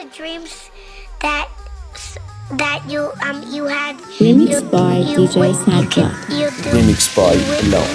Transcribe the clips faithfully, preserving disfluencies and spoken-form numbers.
the dreams that that you um you had. Remixed you, by you, دی جی you, Sadra. you do, Remixed by Love.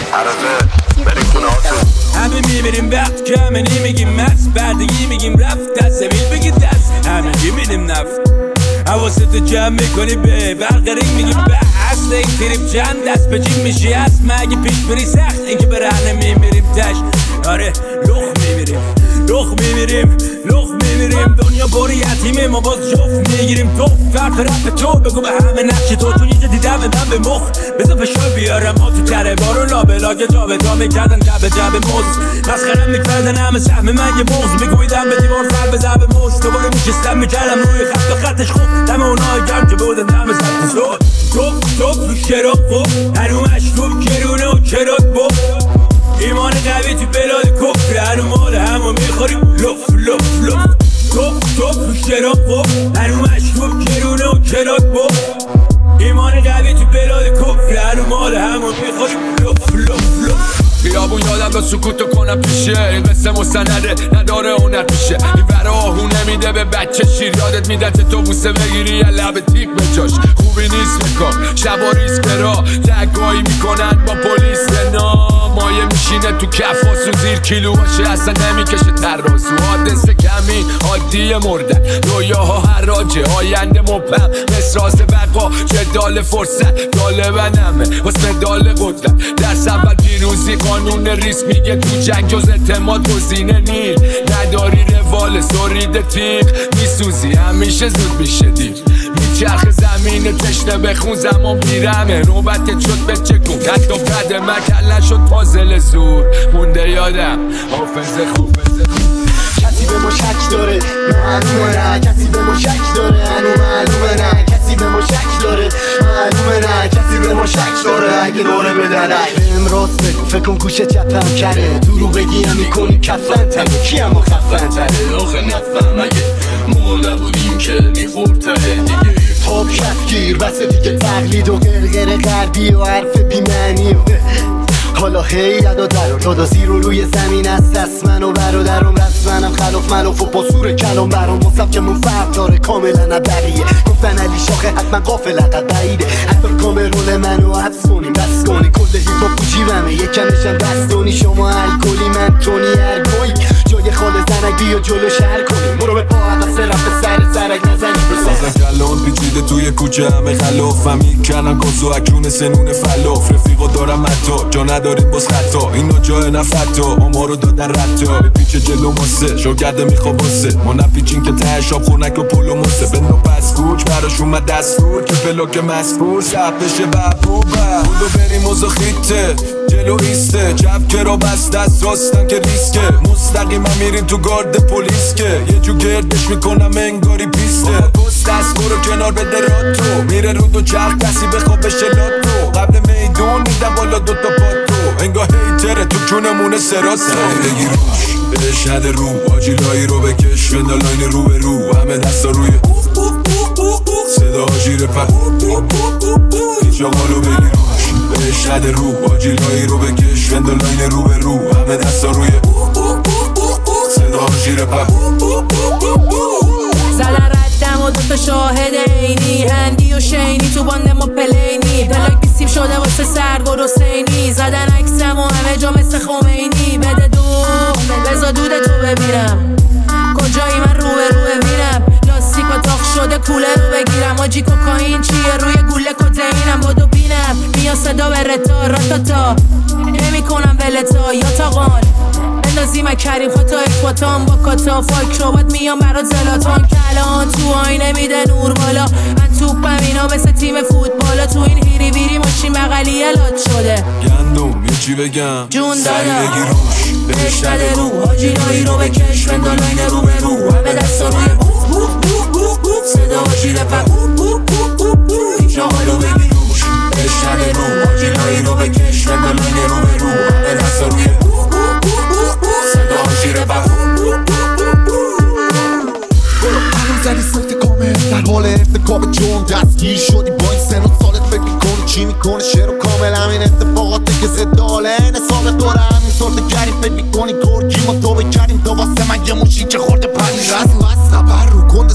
همه میبینیم وقت کمه نمیگیم مست بردگی میگیم رفت دست زمین بگید دست همه میبینیم نفت حواستو جمع میکنی به برقرین میگیم به اصل این تریپ چند دست به جیم میشی هست مگه پیش بری سخت اینکه به رهنه میمیریم تش آره لخ میمیریم لخ میمیریم لخ میمیریم دنیا بری یتیمه ما باز جفت میگیریم تو فرق رپ تو بگو به همه نقش تو تو اینجا دیدم بدم به مخ بذار فشار بیارم ما تو کره بارو لابلاگه جا به جا میکردن جبه جبه موز مسخرم میکردن همه سهم من یه بغز میگویدم به دیوار سر به زبه موز دوباره میشستم میکردم روی خط و خطش خوب دم اونهای گرم که بودن دم زد سود توف توف رو شراب خوب هنو مشروب کرونه و کرات بود ایمان قوی تو بلاد کفر هنو مال همو میخوریم لف لف لف توف توف رو شراب خوب هنو مشروب کرونه و کرات بود ایمان قوی تو بلاد کفر هنو مال همو میخوریم لف لف لف خیابون یادم با سکوتو کنم پیشه این قصه مستنده نداره هنر پیشه این ورا آهو نمیده به بچه شیر یادت میده تو بوسه بگیری یه لب تیک به جاش خوبی نیست بکار شبا ریسک را تگایی میکنن با پلیس نه مایه میشینه تو کف واسو زیر کیلو باشه اصلا نمیکشه ترازو حادثه کمی عادی مردن رویاها حراجه آینده مبهم مسراز بقا جدال فرصت داله و نمه واسه مدال قدرت در سبب پیروزی قانون ریس میگه تو جنگ جز اعتماد گزینه نیل نداری روال سرید تیغ میسوزی همیشه زود میشه دیر میچرخ زمین تشنه بخون زمان بیرمه نوبتت شد به چه کن حتی قد مکل نشد پازل زور مونده یادم حافظه خوب کسی به ما شک داره معلومه نه کسی به ما شک داره هنو معلومه نه کسی به ما شک داره معلومه نه کسی به ما شک داره اگه داره بدنه بهم راست بگو فکر کن گوشه چپم کره دورو بگیم میکنی کفن تنه کی اما خفن تره آخه نفهم اگه ما نبودیم که میخورد ته دیگه تاب کفگیر بس دیگه تقلید و غرغر غربی و حرف بیمعنی و حالا خیرد و در و داد و زیر و روی زمین است دست من و برادرم رسمنم خلاف ملاف و پاسور کلام برام مصف که من فرق داره کاملا نبریه گفتن علی شاخه حتما قافل عقب بعیده حتی کامرول منو حفظ کنیم بس کنی کل هیپ هاپ جیبمه یکمشم دستونی شما الکلی من تونی ارگوی جای خال زنک بیا جلو شهر کنیم برو به پا عقص رفت سر سرک نزنی بسازن کلان پیچیده توی کوچه همه خلافم میکنن گاز و اکون سنون فلاف رفیقا دارم متا جا نداریم باز خطا اینا جای نفتا ما رو دادن رتا به پیچ جلو ماسه شاگرده میخوا باسه ما نپیچین که ته آب خونک و پلو ماسه بندو پس کوچ براش اومد دستور که بلاک مسئول شب بشه ببوبه بودو بریم وزا خیته جلو ایسته جب که را بست دست راستن که ریسکه مستقیم هم میریم تو گارد پلیس که یه جو گردش میکنم انگاری پیسته پست دست برو کنار بده راتو میره رو دو چرخ کسی بخواب بشه لاتو قبل میدون میدم بالا دوتا پاتو انگاه هیتره تو کونمونه سراتو سری بگی روش بهش نده رو آجیلایی رو بکش وندالاین رو به رو همه دستا روی صدا آجیر پر هیچ آقالو بگی روش بهش نده رو آجیلایی رو بکش وندالاین رو به رو همه دستا روی صدا آجیر پر زدن ردم و دوتا شاهد اینی هندی و شینی تو باند ما پلینی دلاک بیسیم شده واسه سرگل و سینی زدن عکسم و همه جا مثل خمینی بده دو بزا دود تو ببینم کجایی من رو به رو ببینم لاستیک و تاخ شده کوله رو بگیرم آجی کوکاین چیه روی گوله کدینم بادو بینم بیا صدا بره تا راتاتا نمی کنم ولتا یا تاقان اندازی من کریم خطا اکباتان با کاتا فاک شابات میام برات زلاتان کلان تو آینه میده نور بالا من توپم اینا مثل تیم فوتبالا تو این هیری بیری ماشین بغلی الات شده گندم یه چی بگم جون سری دادا بگی روش بهش نده رو آجینایی رو بکش وندالاین رو به رو همه دستا روی صدا آجیل پر هیچ آقالو بگی روش بهش نده رو آجینایی رو بکش وندالاین رو به رو همه دستا روی صدا آجیل پر هنوز زنی سفت کامل در حال ارتکاب جرم دستگیر شدی با این سن و سالت فکر میکنی چی میکنه شعر و کامل همین اتفاقاته که زداله این حساب دوره همین سرده گریم فکر میکنی گرگی ما تو بکریم تو واسه من یه موشی که خورده پنی رسم از خبر رو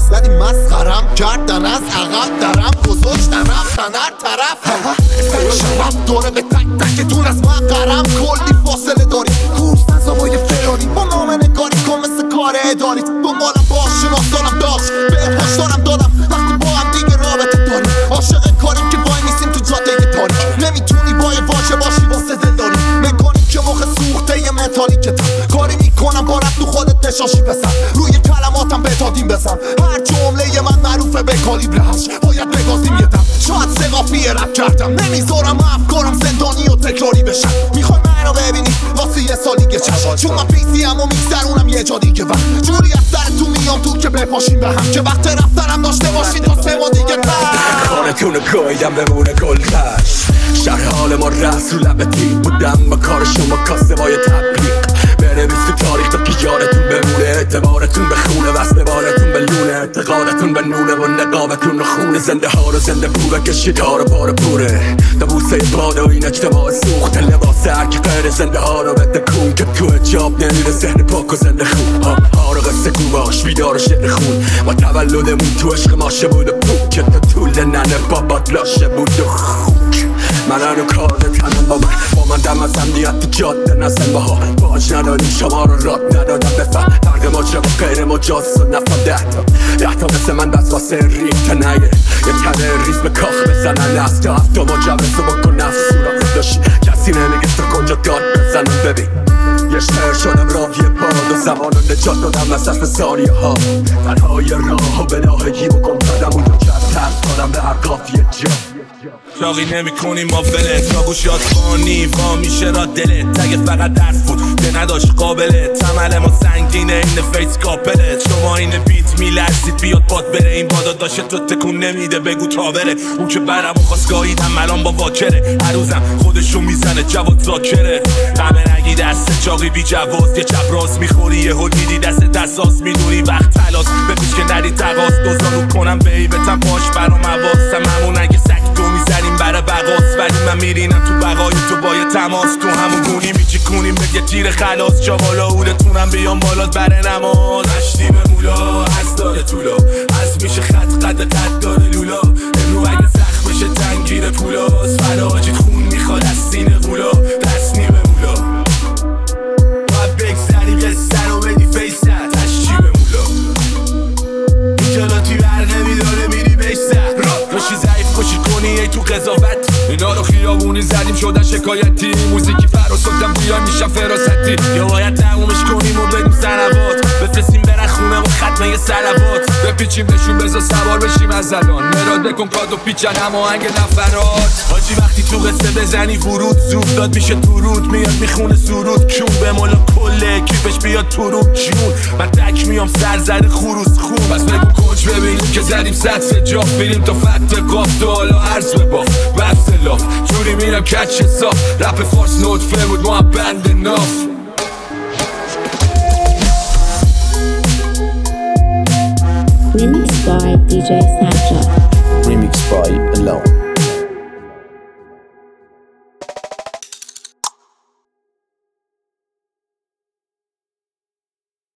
ولی مسخرم کردن از عقب درم گذاشتن رفتن هر طرف سر شبم دوره به تک تکتون از مقرم کلی فاصله داری کورس نزابای فراری با نام نگاری کن مثل کار اداری دنبالم باش شناسانم داشت به هشدارم دادم وقتی با هم دیگه رابطه داریم عاشق کاریم که وای میسیم تو جاده تاریک نمیتونی با یه واژه باشی واسه دلداری مکانی که موقع سوخته یه متالیکتم کاری میکنم با رفت تو خودت نشاشی بسن روی کلماتم بتادیم بزن هر جمله من معروفه به کالیبر هشت باید بگازیم یه دم شاید سقافی رپ کردم نمیذارم افکارم زندانی و تکراری بشن میخوای منو ببینی واسه یه سال دیگه چشم چون من پیسی هم و میگذرونم یه جا دیگه وقت جوری از سر تو میام تو که بپاشیم به هم که وقت رفتنم داشته باشید تا سه ما دیگه تر خانتونو گایدم بمونه گلتش شهر حال ما رست رو لب تیب بودم با کار شما کاسته بای تبلیغ بنویس تو تاریخ تا که یادتون بمونه اعتبارتون به خونه وصل بارتون به لونه اعتقادتون به نونه و نقابتون رو خونه زنده ها رو زنده پوره کشید ها رو بار پوره دبوسه باده و این اجتماع سوخت لباس هرکی غیر زنده ها رو بده کون که تو اجاب نمیره ذهن پاک و زنده خون ها ها رو قصه گوباش بیدار و شعر خون ما تولدمون تو عشق ماشه بود پوک که تا طول ننه بابات لاشه بود و خوک من هنو کارده تنم با من با من دم از امنیت تو جاده نزن باها باج نداریم شما رو راد ندادم بفهم فرق ماجرا با غیر مجاز و نفهم ده تا ده تا مثل من بس واسه ریم تنگه یه تنه ریز به کاخ بزنن از تا هفتا مجوز رو بکن نفس سوراخ داشتی کسی نمیگه تو کنجا داد بزنم ببین یه شهر شدم راوی باد و زمان رو نجات دادم از دست ثانیه ها تنهای راه و بلاهگی بکن دادم اون دو کرد ترس کنم به هر قافیه جا چاقی نمی کنی ما ولت تا گوشات خانی وا میشه را دلت تگه فقط درس بود ده نداشت قابلت تمل ما سنگینه این فیس کاپلت شما این بیت میلرزید بیاد باد بره این بادا داشته تو تکون نمیده بگو تا بره اون که برم و خواست گاهیدم الان با واکره هر روزم خودشو میزنه جواد زاکره همه نگی دست چاقی بی جواز یه چپ راست میخوری یه هل میدی دست دستاس میدونی وقت تلاس بپیش که نری تقاس دوزارو کنم بیبتم باش برام حواسم همون اگه سک دو میزنیم برای بقاس ولی من میرینم تو بقای تو با یه تماس تو همون گونی میچی کنیم بگه تیر خلاص چاقالا اولتونم بیام بالات بره نماز هشتی به مولا از داره طولا از میشه خط قد قد داره لولا امرو اگه زخم بشه تنگیر پولاس فراجید خون میخواد از سینه غولا دست نی به مولا باید بگذری قصه رو بدی فیست هشتی به مولا ایجالاتی بر نمیداره میری بیسته راشی ضعیف کشی کنی ای تو قضاوت اینا رو خیابونی زدیم شدن شکایتی موزیکی فراسدم بیان میشم فراستی یا باید تمومش کنیم و بدیم سنوات بفرستیم برن خونه و ختمه سلوات بپیچیم بهشون بزا سوار بشیم از الان مراد بکن کادو پیچن اما هنگ نفرات حاجی وقتی تو قصه بزنی ورود زود داد میشه تو رود میاد میخونه سرود کیون به مولا کله کیفش بیاد تو رو جون من تک میام سر زده خروس خون بس بگو کج ببینیم که زدیم صد سجاف بریم تا فت قاف تو حالا عرض بباف بحث لاف جوری میرم کچ صاف رپ فارس نوتفه بود ما هم بند ناف Remixed by دی جی Snapchat. Remixed by Alone.